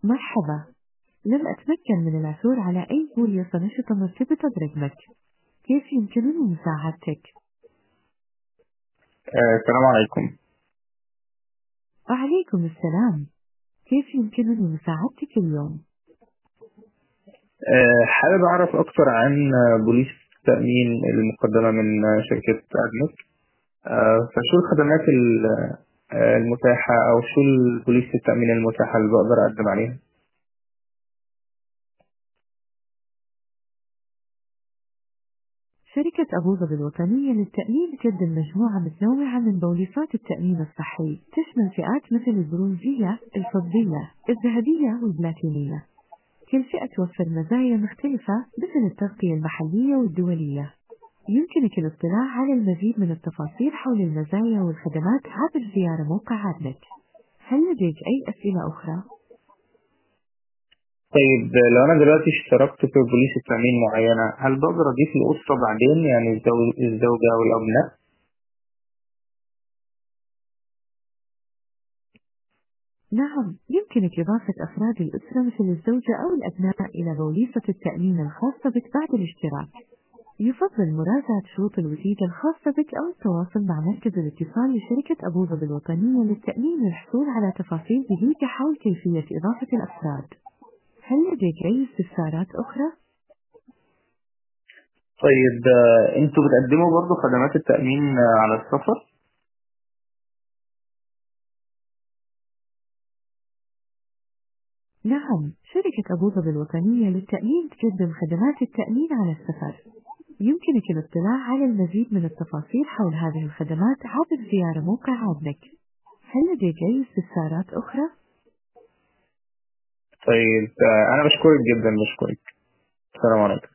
مرحبا. لم أتمكن من العثور على أي بوليصة نشطة مرتبطة برقمك. كيف يمكنني مساعدتك؟ السلام عليكم. وعليكم السلام. كيف يمكنني مساعدتك اليوم؟ حابب أعرف أكتر عن بوليس التأمين المقدمة من شركة أدمك. فشو الخدمات المتاحة، أو شو البوليس التأمين المتاحة اللي بقدر أقدم عليها؟ شركة أبو ظبي الوطنية للتأمين تقدم مجموعة متنوعة من بوليصات التأمين الصحي، تشمل فئات مثل البرونزية، الفضية، الذهبية والبلاتينية. كل فئة توفر مزايا مختلفة مثل التغطية المحلية والدولية. يمكنك الاطلاع على المزيد من التفاصيل حول المزايا والخدمات عبر زيارة موقع عدلك. هل لديك أي أسئلة أخرى؟ طيب، لو أنا دلوقتي اشتركت في بوليس التأمين معينة، هل بقدر أضيف الأسرة بعدين، يعني الزوجة والأبناء؟ نعم، يمكنك إضافة أفراد الأسرة مثل الزوجة أو الأبناء إلى بوليصة التأمين الخاصة بك بعد الاشتراك. يفضل مراجعة شروط الوثيقة الخاصة بك أو التواصل مع مركز الاتصال لشركة أبو ظبي الوطنية للتأمين للحصول على تفاصيل جديدة حول كيفية إضافة الأفراد. هل لديك أي استفسارات أخرى؟ طيب، أنتوا بتقدموا برضو خدمات التأمين على السفر؟ نعم، شركة أبو ظبي الوطنية للتأمين تقدم خدمات التأمين على السفر. يمكنك الاطلاع على المزيد من التفاصيل حول هذه الخدمات عبر زيارة موقع عدلك. هل لديك أي استفسارات أخرى؟ طيب، أنا بشكرك جدا، بشكرك. السلام عليكم.